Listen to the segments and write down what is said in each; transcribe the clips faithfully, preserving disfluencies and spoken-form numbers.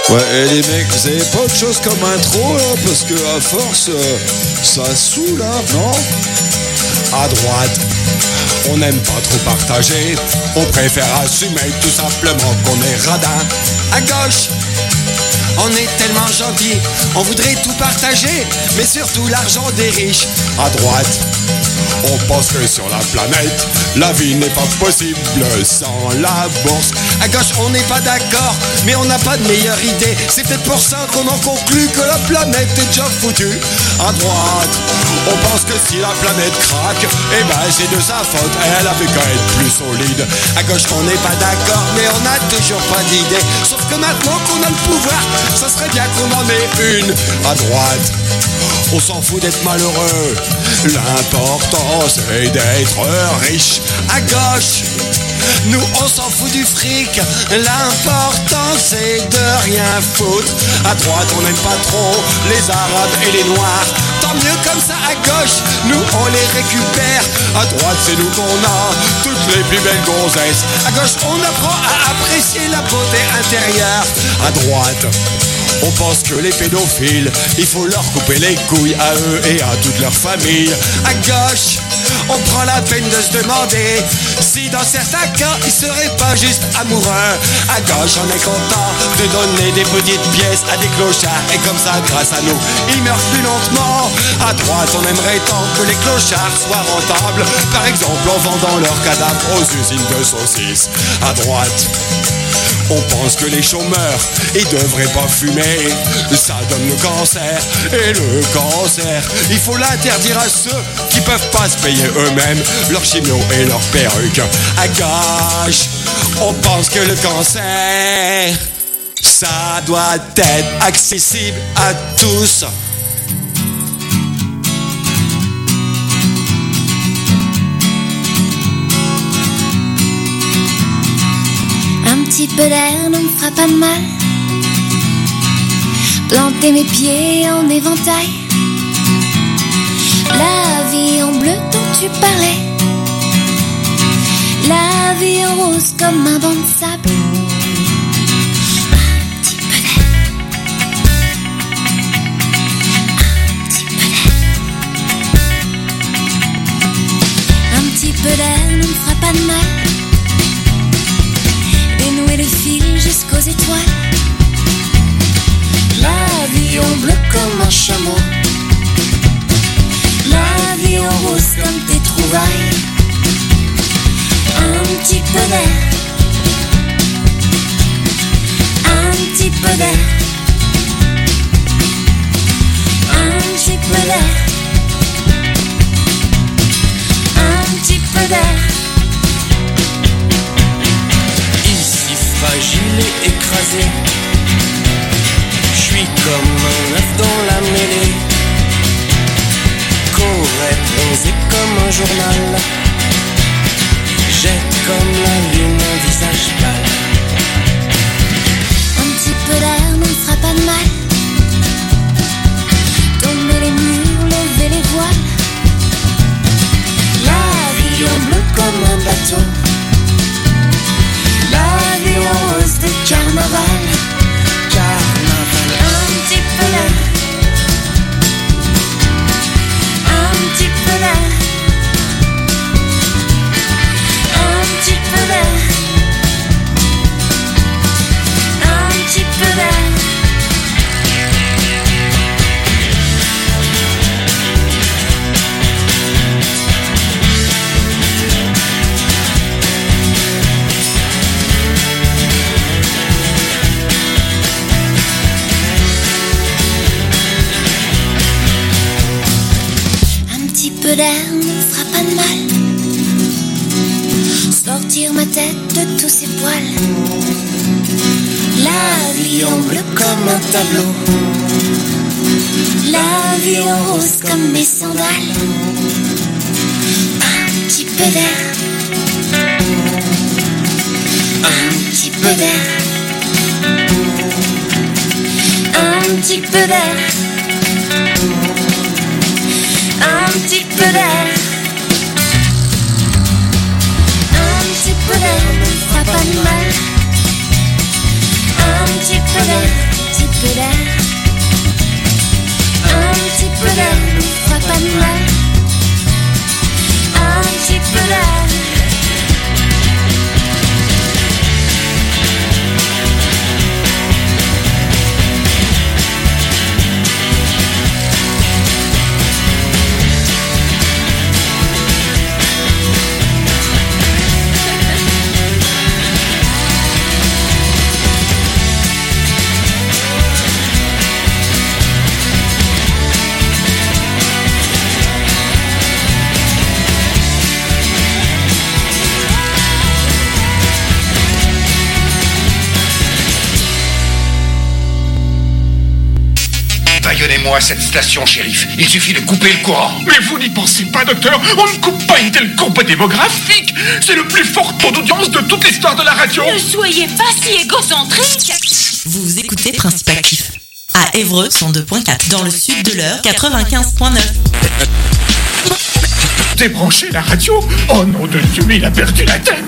Ouais, et les mecs, vous avez pas autre chose comme intro là? Parce que à force, euh, ça saoule là, non? À droite, on n'aime pas trop partager, on préfère assumer tout simplement qu'on est radin. À gauche, on est tellement gentil, on voudrait tout partager, mais surtout l'argent des riches. À droite, on pense que sur la planète, la vie n'est pas possible sans la bourse. À gauche, on n'est pas d'accord, mais on n'a pas de meilleure idée. C'est peut-être pour ça qu'on en conclut que la planète est déjà foutue. À droite, on pense que si la planète craque, eh ben c'est de sa faute, elle avait qu'à être plus solide. À gauche, on n'est pas d'accord, mais on n'a toujours pas d'idée. Sauf que maintenant qu'on a le pouvoir, ça serait bien qu'on en ait une. À droite, on s'en fout d'être malheureux, l'important c'est d'être riche. À gauche, nous on s'en fout du fric, l'important c'est de rien foutre. À droite, on n'aime pas trop les arabes et les noirs, tant mieux comme ça. À gauche, nous on les récupère. À droite, c'est nous qu'on a toutes les plus belles gonzesses. À gauche, on apprend à apprécier la beauté intérieure. À droite, on pense que les pédophiles, il faut leur couper les couilles à eux et à toute leur famille. À gauche, on prend la peine de se demander si dans certains cas, ils seraient pas juste amoureux. À gauche, on est content de donner des petites pièces à des clochards, et comme ça, grâce à nous, ils meurent plus lentement. À droite, on aimerait tant que les clochards soient rentables, par exemple en vendant leurs cadavres aux usines de saucisses. À droite, on pense que les chômeurs, ils devraient pas fumer, ça donne le cancer. Et le cancer, il faut l'interdire à ceux qui peuvent pas se payer eux-mêmes leur chimio et leur perruque. À gauche, on pense que le cancer, ça doit être accessible à tous. Un petit peu d'air ne me fera pas de mal. Planter mes pieds en éventail. La vie en bleu dont tu parlais. La vie en rose comme un banc de sable. Un petit peu d'air. Un petit peu d'air. Un petit peu d'air ne me fera pas de mal. Dénouer le fil jusqu'aux étoiles. La vie en bleu comme un chameau. La vie en rose comme tes trouvailles. Un petit peu d'air. Un petit peu d'air. Un petit peu d'air. Un petit peu d'air. Fragile et écrasé, je suis comme un œuf dans la mêlée, qu'aurait bronzé comme un journal, j'ai comme la lune un visage pâle. Un petit peu d'air ne me fera pas de mal. Tomber les murs, lever les voiles. La vie en bleu comme un bateau. La vie en rose de carnaval. Carnaval. Un petit peu d'air. Un petit peu d'air. Un petit peu d'air. Un petit peu d'air. Un peu d'air ne me fera pas de mal. Sortir ma tête de tous ces poils. La vie en bleu comme un tableau. La vie en rose comme mes sandales. Un petit peu d'air. Un petit peu d'air. Un petit peu d'air. Un petit peu d'air. Un petit peu d'air ne me fera pas de mal. Un petit peu d'air. Donnez-moi cette station, shérif. Il suffit de couper le courant. Mais vous n'y pensez pas, docteur. On ne coupe pas une telle courbe démographique. C'est le plus fort taux d'audience de toute l'histoire de la radio. Ne soyez pas si égocentrique. Vous écoutez Principe Actif à Évreux cent deux point quatre, dans le sud de l'Eure quatre-vingt-quinze point neuf. Débranchez la radio. Oh nom de Dieu, mais il a perdu la tête.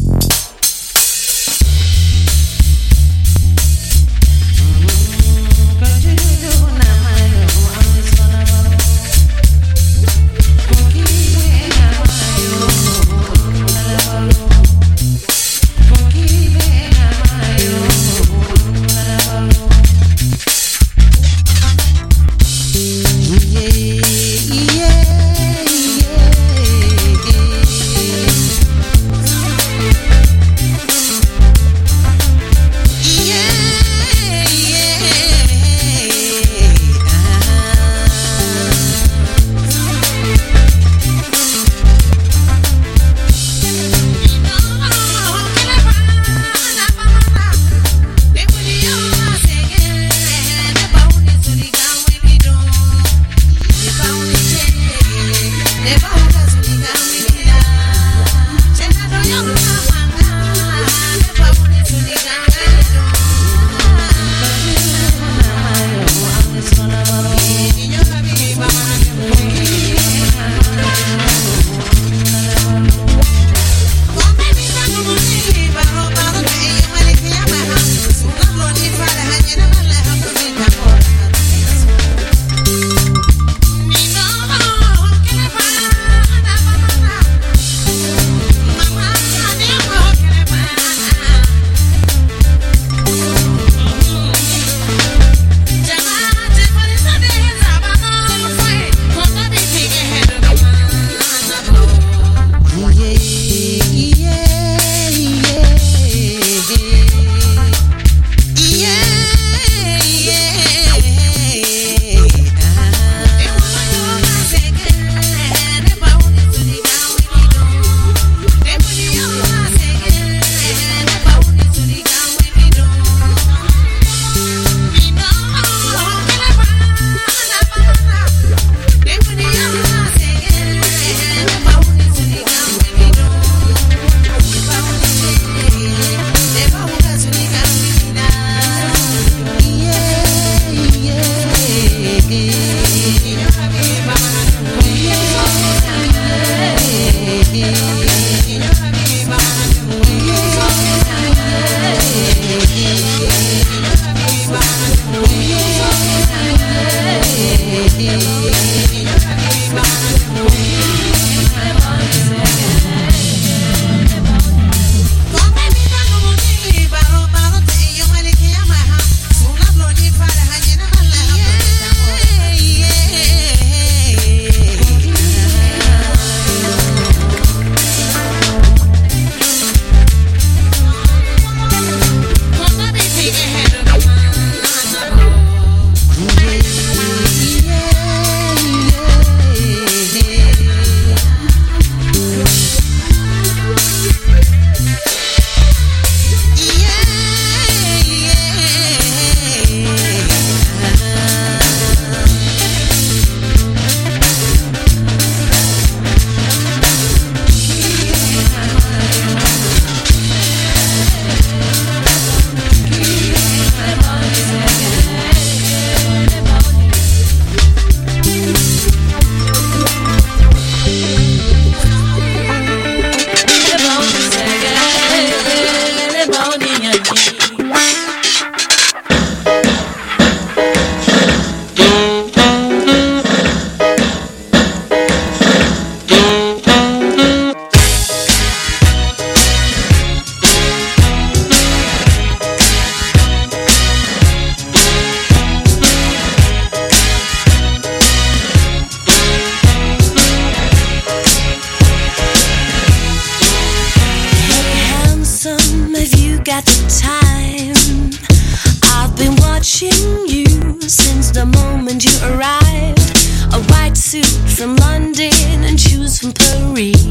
from London and shoes from Paris.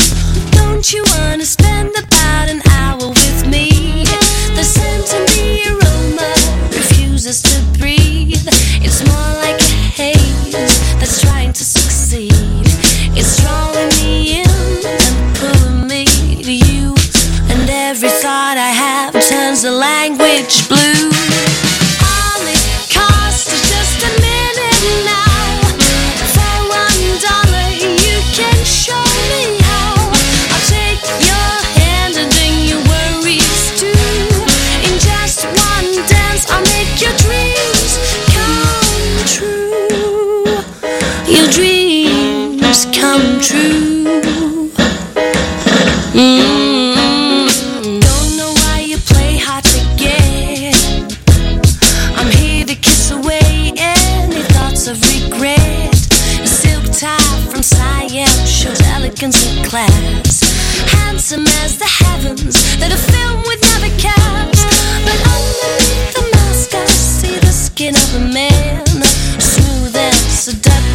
Don't you wanna spend about an hour with me? The scent and the aroma refuses to breathe. It's more like a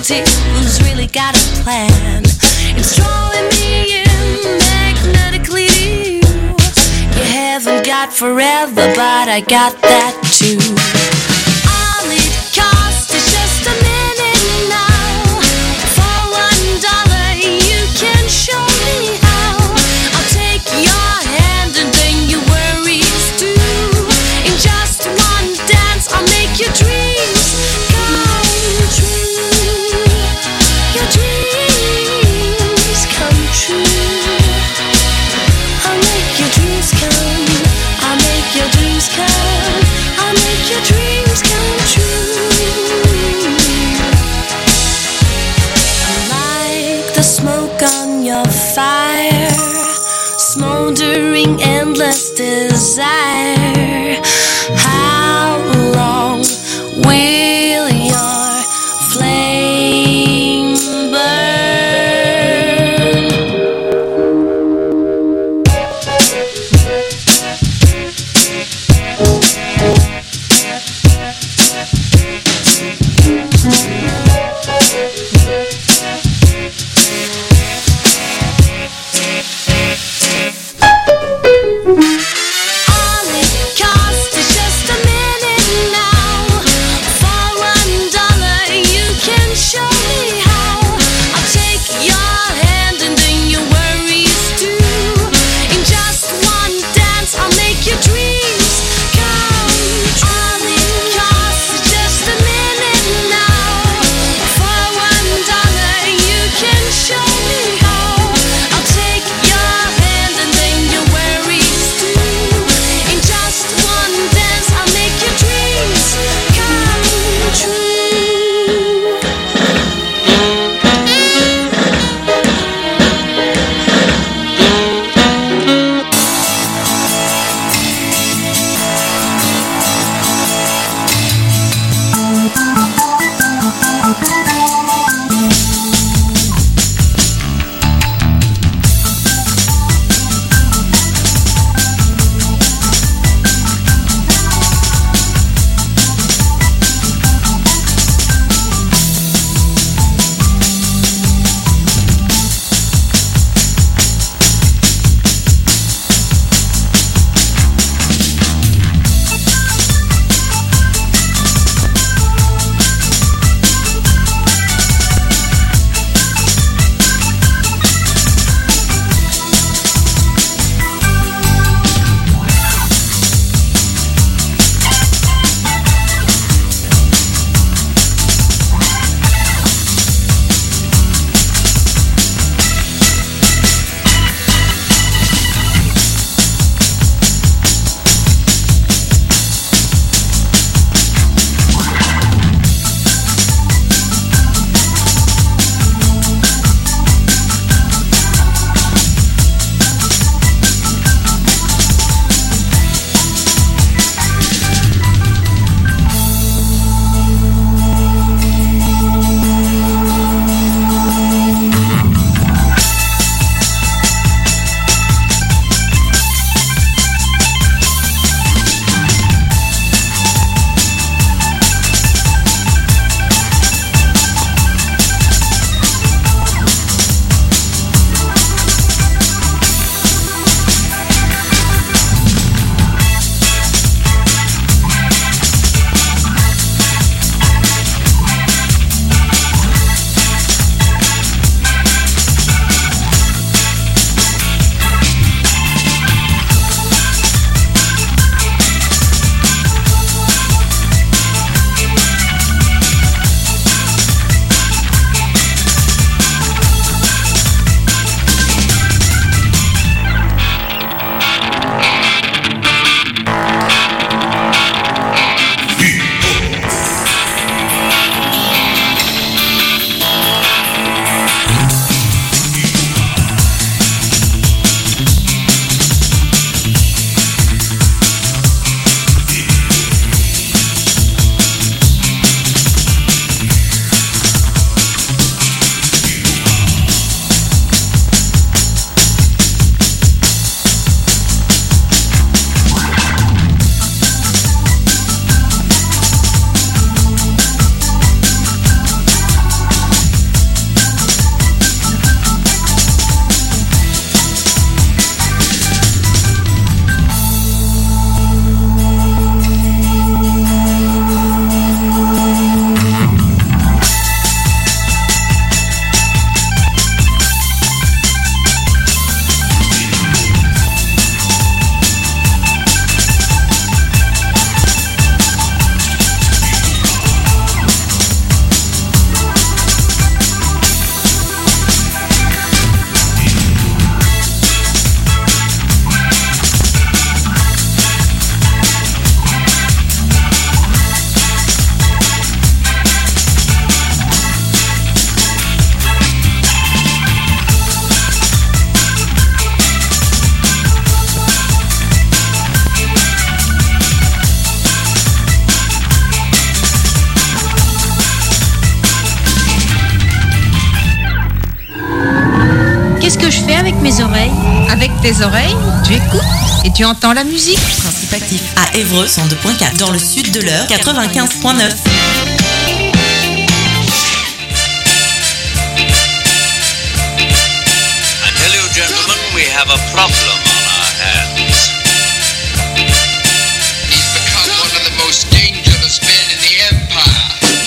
reality, who's really got a plan? It's drawing me in magnetically to you. You haven't got forever, but I got that too. All it costs is just a minute now. For one dollar you can show me how. I'll take your hand and then your worries too. In just one dance I'll make your dreams come true. Your dreams come true. I'll make your dreams come. I'll make your dreams come. I'll make your dreams come true. Like the smoke on your fire, smoldering endless desire. How long will your flame burn? mes oreilles. Avec tes oreilles, tu écoutes et tu entends la musique. Principe actif à Évreux cent deux point quatre. Dans le sud de l'heure, quatre-vingt-quinze point neuf. I tell you, gentlemen, we have a problem on our hands. He's become one of the most dangerous men in the empire.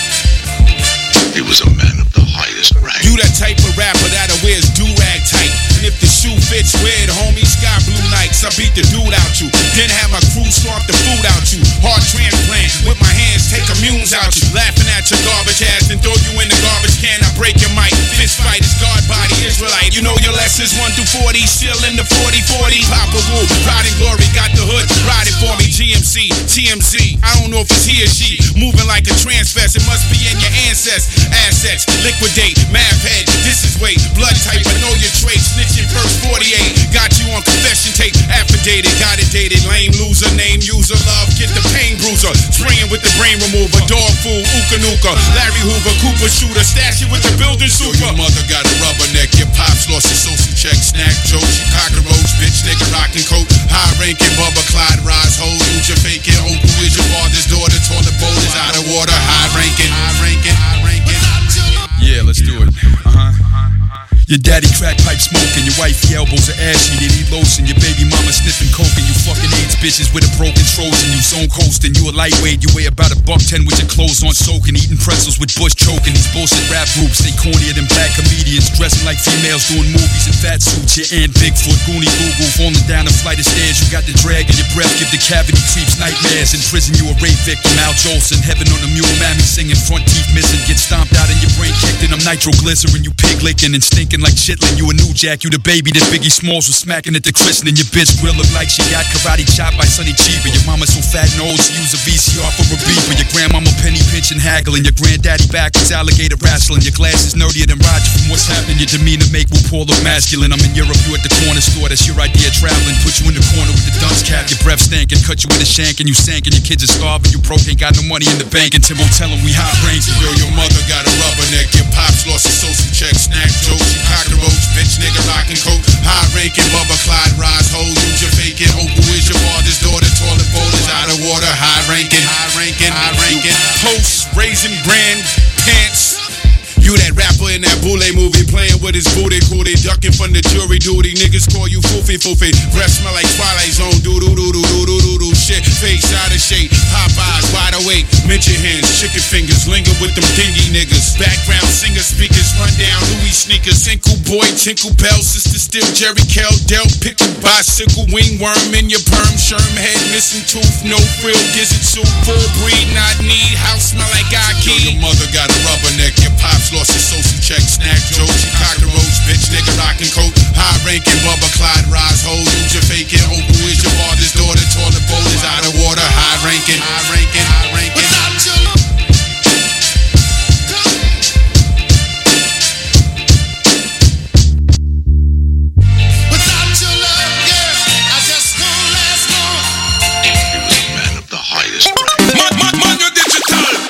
He was a man of the highest rank. You that type of rapper that'll wears do-rag tight. And if the shoe fits, wear it, homie. Sky blue nights, I beat the dude out you. Then have my crew slaughter the food out you. Heart transplant, with my hands take immunes out you. Laughing at your garbage ass and throw you in the garbage can. I break your mic. Fist fight is guard body Israelite. You know your lessons one through forty, still in the forty forty. Papa Wu, pride and glory, got the hood riding for me. G M C, T M Z, I don't know if it's he or she. Moving like a transfest, it must be in your ancestors. Assets, liquidate, math head, this is weight. Blood type, I know your traits. Snitching first forty-eight, got you on confession tape. Affidavit, got it dated. Lame loser, name user, love, get the pain bruiser. Spraying with the brain remover, dog food, ooka nooka. Larry Hoover, Cooper shooter, stash it with the building super. Yo, your mother got a rubberneck, your pops lost his social check. Snack joke, she cockroach, bitch, nigga rockin' coat. High ranking, Bubba Clyde, rise, hold, use your faking. Uncle is your father's daughter, toilet bowl is out of water. High ranking, high ranking, high ranking. Yeah, let's do it. Uh-huh. Your daddy crack pipe smoking, your wifey elbows are ashy, they need lotion, your baby mama sniffing coke, and you fucking AIDS bitches with a broken Trojan, you zone coasting, you a lightweight, you weigh about a buck ten with your clothes on soaking, eating pretzels with Bush choking, these bullshit rap groups, they cornier than black comedians, dressing like females doing movies in fat suits, your Aunt Bigfoot, Goonie Goo Goo, falling down a flight of stairs, you got the drag in your breath, give the cavity creeps nightmares, in prison you a rape victim, Al Jolson, heaven on a mule, mammy singing, front teeth missing, get stomped out and your brain kicked in, I'm nitroglycerin, you pig licking and stinking like chitlin', you a new jack, you the baby that Biggie Smalls was smacking at the christening. Your bitch grill look like she got karate chopped by Sonny Chiba. Your mama so fat and old she use a V C R for a beeper. Your grandmama penny pinching haggling. Your granddaddy backwards alligator wrestling. Your glasses nerdier than Roger from what's happening. Your demeanor make RuPaul look masculine. I'm in Europe, you at the corner store, that's your idea of traveling. Put you in the corner with the dunce cap, your breath stankin', cut you with a shank and you sank and your kids are starving. You broke, ain't got no money in the bank and Timbo tell him we hot ranking. Yo, your mother got a rubberneck, your pops lost his social check, snack jokes, you cockroach, bitch nigga rockin' coat, high ranking, Bubba Clyde, rise, hold, use your faking, uncle is your father's daughter, toilet bowl is out of water, high ranking, high ranking, high ranking, post, raisin brand, pants. You that rapper in that Boule movie playing with his booty cootie, ducking from the jury duty. Niggas call you foofy foofy. Breath smell like Twilight Zone. Doo doo doo doo doo doo doo doo. Shit, face out of shape. Popeyes wide awake. Mention hands, chicken fingers, linger with them dingy niggas. Background singer speakers, run down Louis sneakers. Tinkle boy, tinkle bell, sister still Jerry Kell, Del, pickle bicycle, wing worm in your perm, sherm head, missing tooth, no frill, gizzard soup, full breed, not need. House smell like I key. Yo, your mother got a rubberneck, your pops lost his social check, snack jokes, you cockroach, bitch nigga rockin' coat, high ranking, Bubba Clyde, rise, hold, use your faking, uncle is your father's daughter, toilet bowl is out of water, high ranking, high ranking, high ranking. Without your love, yeah, I just won't last long. He was a man of the highest rank. Man, man, man, you're digital.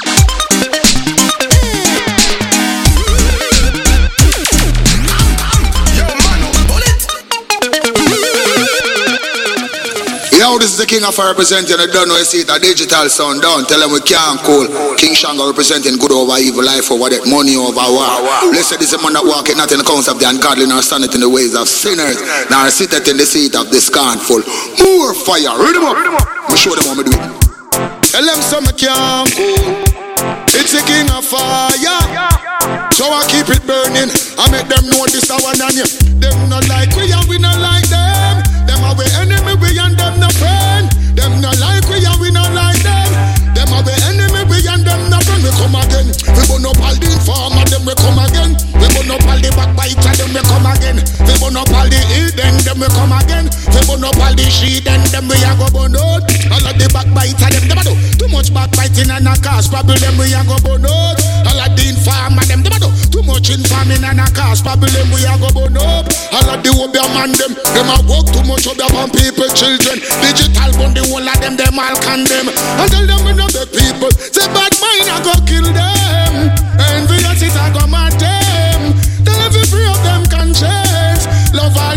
Yo, this is the King of representing. I don't know you see it, a digital sound down. Tell them we can't cool. King Shango representing good over evil, life over death, money over war. Blessed is the man that walketh not in the counsel of the ungodly, nor standeth in the ways of sinners, nor sitteth in the seat of the scornful. More fire, read them up. Let me show them how me do it. Tell them some can't cool. It's the King of fire. So I keep it burning. I make them know this I want on you. Them not like we and we not like them. Them are we enemy, we and them no friend. Them not like we and we not like them. Them are we enemy, we and them no friend. We come again. We burn up all the informer, them we come again. We burn up all the backbiter, them we come again. We burn up all the hidden, them we come again. We burn up all the sheet, and them we a go burn out. All of the backbiter, them them a do too much backbiting and a cause problem. We a go burn out. All of the informer, them them a do too much informing and a cause problem. We a go burn up. All of the obeah man, them them a work too much obeah on people, children. Digital bun the whole of them, them all condemn. And tell them we know the people. Say bad mind I go kill them. Envious it I go mad them. Tell every free of them conscience. Love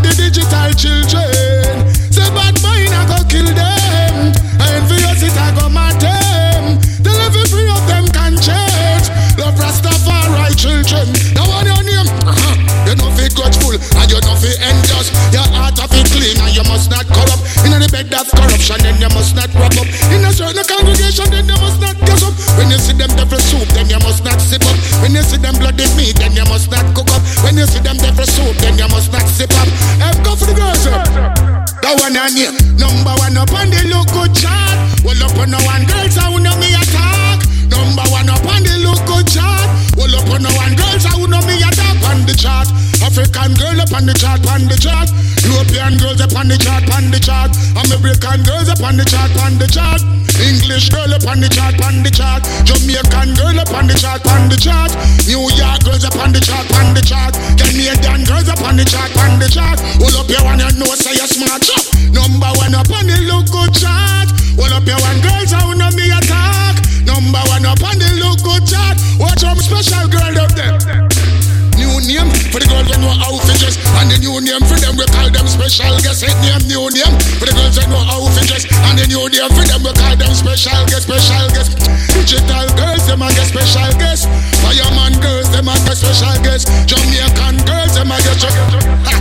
I know me attack. Number one up on the look good chart. Well up on the one girls I know me attack on the chart. African girl up on the chart, on the chart. European girls up on the chart, on the chart. American girls up on the chart, on the chart. English girl up on the chart, on the chart. Jamaican girl up on the chart, on the chart. New York girls up on the chart, on the chart. Canadian girls up on the chart, on the chart. Hold up your one and know say you're smart. Number one up on the look good chart. Hold up your one girls I know me attack. Number one up on the look good chart. Watch some special girl up there. New name for the girls that know how to dress. And the new name for them we call them special guests. Hit name, new name for the girls that know how to dress. And the new name for them we call them special guests, special guests. Digital girls, them a get special guests. Fireman girls, them a get special guests. Jamaican girls, them a get special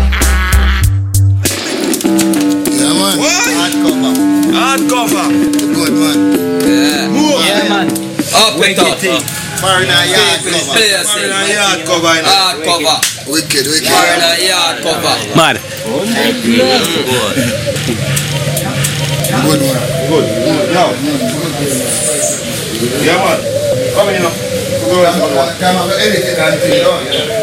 yeah, man. What? Hardcover. Hardcover. Good, man. Yeah. More. Yeah, man. Up it up. Marina yard cover. Marina yard cover. Hard cover. Wicked, wicked. Marina yard cover. Mad. Good. Good one. Good. Now. Yeah, man. Come in now. Come on. Come on. Anything and thing.